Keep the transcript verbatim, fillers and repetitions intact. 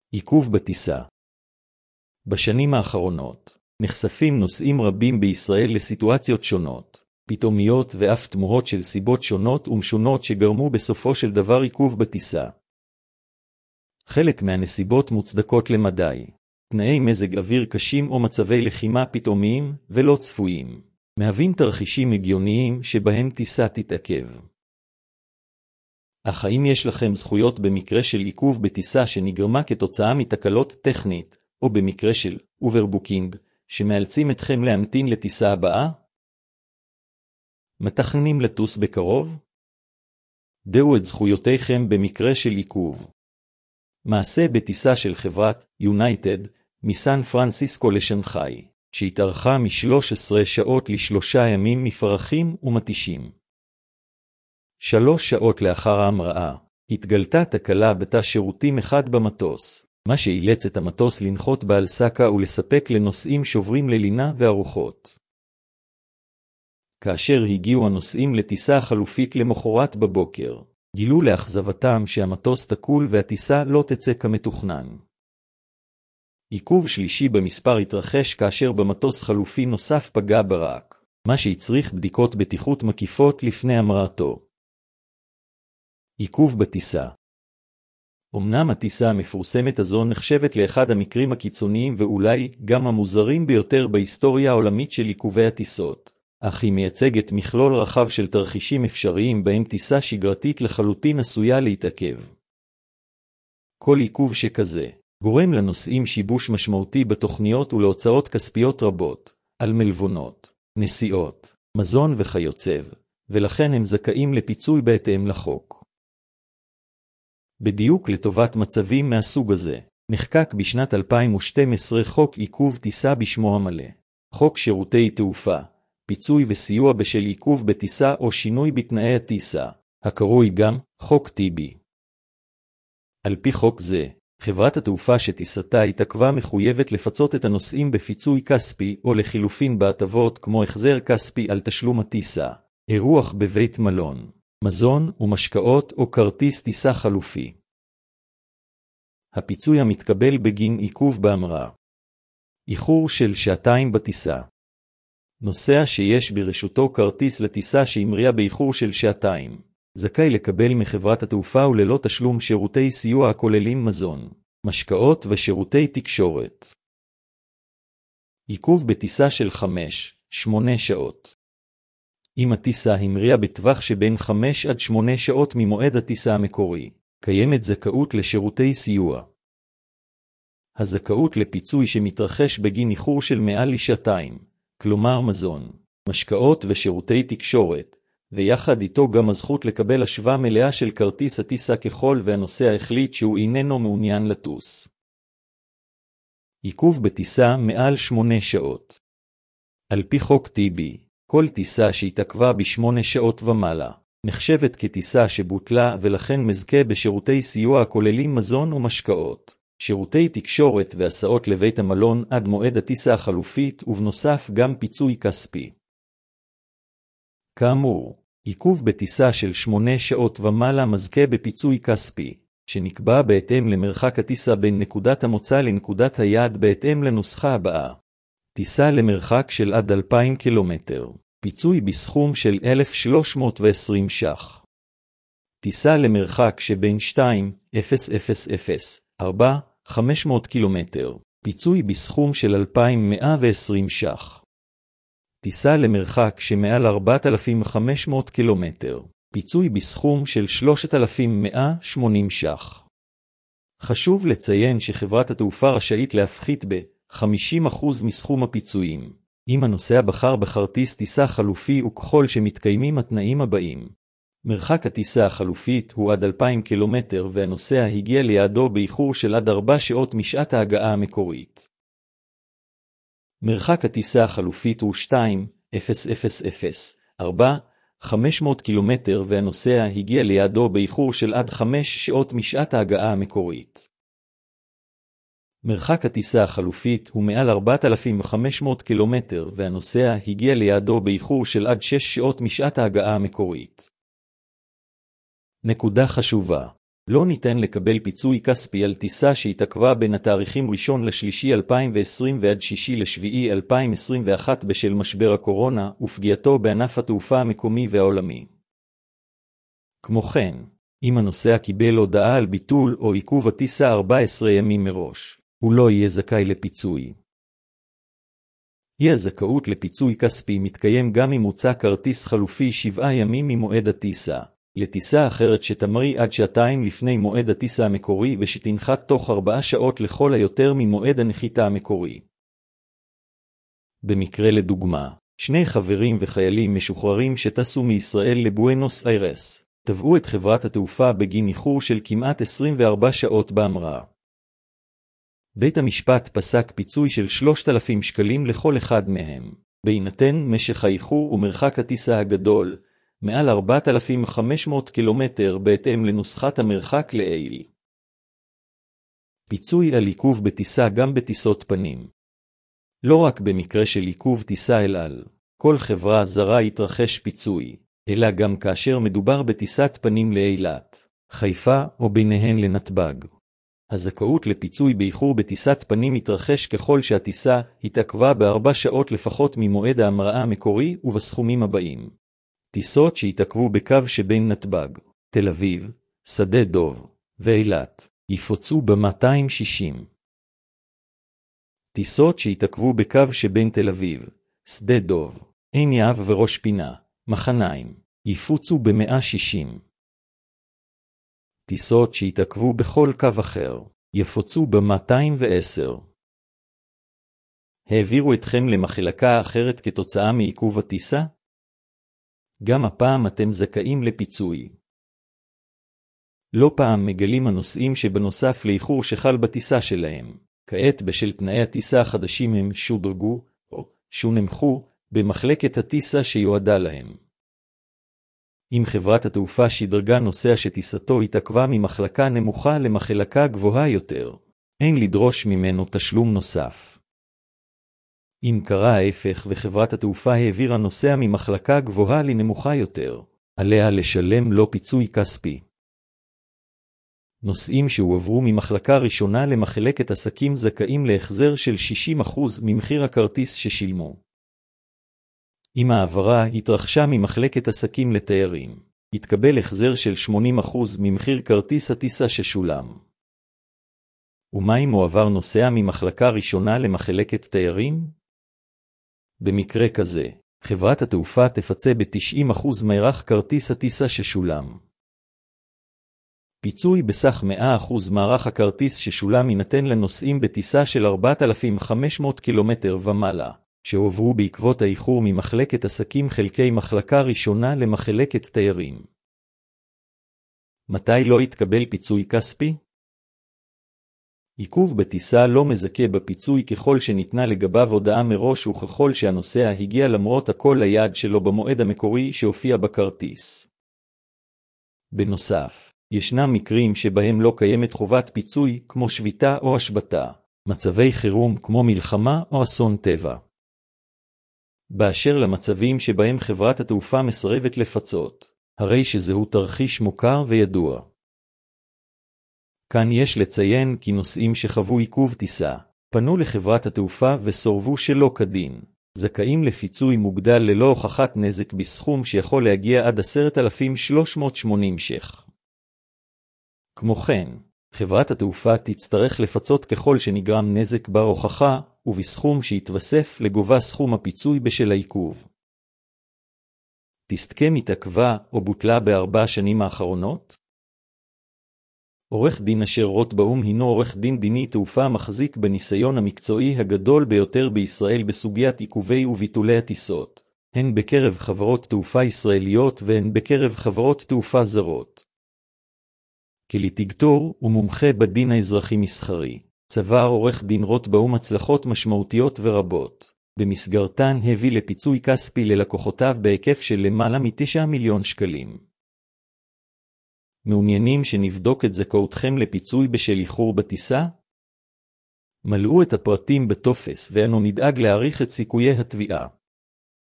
עיכוב בטיסה. בשנים האחרונות נחשפים נוסעים רבים בישראל לסיטואציות שונות, פתאומיות ואף תמוהות של סיבות שונות ומשונות שגרמו בסופו של דבר עיכוב בטיסה. חלק מהנסיבות מוצדקות למדי. תנאי מזג אוויר קשים או מצבי לחימה פתאומיים ולא צפויים, מהווים תרחישים הגיוניים שבהם טיסה תתעכב. אך האם יש לכם זכויות במקרה של עיכוב בטיסה שנגרמה כתוצאה מתקלות טכנית, או במקרה של אוברבוקינג, שמאלצים אתכם להמתין לטיסה הבאה? מתכננים לטוס בקרוב? דעו את זכויותיכם במקרה של עיכוב. מעשה בטיסה של חברת יונייטד מסן פרנסיסקו לשנגחאי, שהתארכה מ-שלוש עשרה שעות לשלושה ימים מפרכים ומתישים. שלוש שעות לאחר ההמראה, התגלתה תקלה בתא שירותים אחד במטוס, מה שאילץ את המטוס לנחות באלסקה ולספק לנוסעים שוברים ללינה וארוחות. כאשר הגיעו הנוסעים לטיסה החלופית למחרת בבוקר, גילו לאכזבתם שהמטוס תקול והטיסה לא תצא כמתוכנן. עיכוב שלישי במספר התרחש כאשר במטוס חלופי נוסף פגע ברק, מה שהצריך בדיקות בטיחות מקיפות לפני המראתו. עיכוב בטיסה. אמנם הטיסה המפורסמת הזו נחשבת לאחד המקרים הקיצוניים ואולי גם המוזרים ביותר בהיסטוריה העולמית של עיכובי הטיסות, אך היא מייצגת מכלול רחב של תרחישים אפשריים בהם טיסה שגרתית לחלוטין עשויה להתעכב. כל עיכוב שכזה גורם לנוסעים שיבוש משמעותי בתוכניות ולהוצאות כספיות רבות, על מלוונות, נסיעות, מזון וכיוצב, ולכן הם זכאים לפיצוי בהתאם לחוק. בדיוק לטובת מצבים מהסוג הזה, נחקק בשנת אלפיים ושתים עשרה חוק עיכוב טיסה בשמו המלא, חוק שירותי תעופה, פיצוי וסיוע בשל עיכוב בטיסה או שינוי בתנאי הטיסה, הקרוי גם חוק טיבי. על פי חוק זה, חברת התעופה שטיסתה התעכבה מחויבת לפצות את הנוסעים בפיצוי כספי או לחילופין בהטבות כמו החזר כספי על תשלום הטיסה, אירוח בבית מלון, מזון ומשקאות או כרטיס טיסה חלופי. הפיצוי המתקבל בגין עיכוב בהמראה. איחור של שעתיים בטיסה. נוסע שיש ברשותו כרטיס לטיסה שהמריאה באיחור של שעתיים, זכאי לקבל מחברת התעופה וללא תשלום שירותי סיוע הכוללים מזון, משקאות ושירותי תקשורת. עיכוב בטיסה של חמש עד שמונה שעות. אם הטיסה המריאה בטווח שבין חמש עד שמונה שעות ממועד הטיסה המקורי, קיימת זכאות לשירותי סיוע. הזכאות לפיצוי שמתרחש בגין איחור של מעל לשעתיים, כלומר מזון, משקאות ושירותי תקשורת, ויחד איתו גם הזכות לקבל השוואה מלאה של כרטיס הטיסה ככל והנוסע החליט שהוא איננו מעוניין לטוס. עיכוב בטיסה מעל שמונה שעות. על פי חוק טיבי, כל טיסה שהתעכבה בשמונה שעות ומעלה, נחשבת כטיסה שבוטלה ולכן מזכה בשירותי סיוע הכוללים מזון ומשקאות, שירותי תקשורת והסעות לבית המלון עד מועד הטיסה החלופית ובנוסף גם פיצוי כספי. כאמור, עיכוב בטיסה של שמונה שעות ומעלה מזכה בפיצוי כספי, שנקבע בהתאם למרחק הטיסה בין נקודת המוצא לנקודת היעד בהתאם לנוסחה הבאה. טיסה למרחק של עד אלפיים קילומטר, פיצוי בסכום של אלף שלוש מאות ועשרים ש"ח. טיסה למרחק שבין שתיים אלף ארבע אלף חמש מאות קילומטר, פיצוי בסכום של אלפיים מאה ועשרים ש"ח. טיסה למרחק שמעל ארבעת אלפים וחמש מאות קילומטר, פיצוי בסכום של שלושת אלפים מאה ושמונים ש"ח. חשוב לציין שחברת התעופה רשאית להפחית ב-חמישים אחוז מסכום הפיצויים, אם הנוסע בחר בכרטיס טיסה חלופי וככל שמתקיימים התנאים הבאים. מרחק הטיסה החלופית הוא עד אלפיים קילומטר והנוסע הגיע ליעדו באיחור של עד ארבע שעות משעת ההגעה המקורית. מרחק הטיסה החלופית הוא שתיים אלף ארבע אלף חמש מאות קילומטר והנוסע הגיע ליעדו באיחור של עד חמש שעות משעת ההגעה המקורית. מרחק הטיסה החלופית הוא מעל ארבעת אלפים וחמש מאות קילומטר והנוסע הגיע ליעדו באיחור של עד שש שעות משעת ההגעה המקורית. נקודה חשובה. לא ניתן לקבל פיצוי כספי על טיסה שהתעכבה בין התאריכים ראשון לשלישי אלפיים ועשרים ועד שישי לשביעי אלפיים עשרים ואחת בשל משבר הקורונה ופגיעתו בענף התעופה המקומי והעולמי. כמו כן, אם הנוסע קיבל הודעה על ביטול או עיכוב הטיסה ארבעה עשר ימים מראש, הוא לא יהיה זכאי לפיצוי. אי הזכאות לפיצוי כספי מתקיים גם אם הוצע כרטיס חלופי שבעה ימים ממועד הטיסה, לטיסה אחרת שתמריא עד שעתיים לפני מועד הטיסה המקורי ושתנחת תוך ארבעה שעות לכל היותר ממועד הנחיתה המקורי. במקרה לדוגמה, שני חברים וחיילים משוחררים שטסו מישראל לבואנוס איירס, תבעו את חברת התעופה בגין איחור של כמעט עשרים וארבע שעות בהמראה. בית המשפט פסק פיצוי של שלושת אלפים שקלים לכל אחד מהם, בהינתן משך האיחור ומרחק הטיסה הגדול, מעל ארבעת אלפים וחמש מאות קילומטר בהתאם לנוסחת המרחק לעיל. פיצוי על עיכוב בטיסה גם בטיסות פנים. לא רק במקרה של עיכוב טיסה אל על, כל חברה זרה יתרחש פיצוי, אלא גם כאשר מדובר בטיסת פנים לאילת, חיפה או ביניהן לנתב"ג. הזכאות לפיצוי באיחור בטיסת פנים יתרחש ככל שהטיסה התעכבה בארבע שעות לפחות ממועד ההמראה המקורי ובסכומים הבאים. טיסות שהתעכבו בקו שבין נתב"ג, תל אביב, שדה דוב ואילת, יפוצו ב-מאתיים שישים. טיסות שהתעכבו בקו שבין תל אביב, שדה דוב, עין יהב וראש פינה, מחניים, יפוצו ב-מאה שישים. טיסות שהתעכבו בכל קו אחר, יפוצו ב-מאתיים ועשר. העבירו אתכם למחלקה אחרת כתוצאה מעיכוב הטיסה? גם הפעם אתם זכאים לפיצוי. לא פעם מגלים הנוסעים שבנוסף לאיחור שחל בטיסה שלהם, כעת בשל תנאי הטיסה החדשים הם שודרגו או שונמכו במחלקת הטיסה שיועדה להם. אם חברת התעופה שדרגה נוסע שטיסתו התעכבה ממחלקה נמוכה למחלקה גבוהה יותר, אין לדרוש ממנו תשלום נוסף. אם קרה ההפך וחברת התעופה העבירה נוסע ממחלקה גבוהה לנמוכה יותר, עליה לשלם לו פיצוי כספי. נוסעים שהועברו ממחלקה ראשונה למחלקת עסקים זכאים להחזר של שישים אחוז ממחיר הכרטיס ששילמו. אם העברה התרחשה ממחלקת עסקים לתיירים, יתקבל החזר של שמונים אחוז ממחיר כרטיס הטיסה ששולם. ומה אם הועבר נוסע ממחלקה ראשונה למחלקת תיירים? במקרה כזה, חברת התעופה תפצה ב-תשעים אחוז מערך כרטיס הטיסה ששולם. פיצוי בסך מאה אחוז מערך הכרטיס ששולם יינתן לנוסעים בטיסה של ארבעת אלפים וחמש מאות קילומטר ומעלה, שהועברו בעקבות האיחור ממחלקת עסקים חלקי מחלקה ראשונה למחלקת תיירים. מתי לא יתקבל פיצוי כספי? עיכוב בטיסה לא מזכה בפיצוי ככל שניתנה לגביו הודעה מראש וככל שהנוסע הגיע למרות הכל ליעד שלו במועד המקורי שהופיע בכרטיס. בנוסף, ישנם מקרים שבהם לא קיימת חובת פיצוי כמו שביתה או השבתה, מצבי חירום כמו מלחמה או אסון טבע. באשר למצבים שבהם חברת התעופה מסרבת לפצות, הרי שזהו תרחיש מוכר וידוע. כאן יש לציין כי נוסעים שחוו עיכוב טיסה, פנו לחברת התעופה וסורבו שלא כדין, זכאים לפיצוי מוגדל ללא הוכחת נזק בסכום שיכול להגיע עד עשרת אלפים שלוש מאות ושמונים ש"ח. כמו כן, חברת התעופה תצטרך לפצות ככל שנגרם נזק בר הוכחה, ובסכום שיתווסף לגובה סכום הפיצוי בשל העיכוב. טיסתכם התעכבה או בוטלה בארבע השנים האחרונות? עורך דין אשר רוטבאום הינו עורך דין דיני תעופה מחזיק בניסיון המקצועי הגדול ביותר בישראל בסוגיית עיכובי וביטולי הטיסות, הן בקרב חברות תעופה ישראליות והן בקרב חברות תעופה זרות. כליטיגטור ומומחה בדין האזרחי מסחרי, צבר עורך דין רוטבאום הצלחות משמעותיות ורבות, במסגרתן הביא לפיצוי כספי ללקוחותיו בהיקף של למעלה מתשעה מיליון שקלים. מעוניינים שנבדוק את זכאותכם לפיצוי בשל איחור בטיסה? מלאו את הפרטים בטופס ואנו נדאג להעריך את סיכויי התביעה.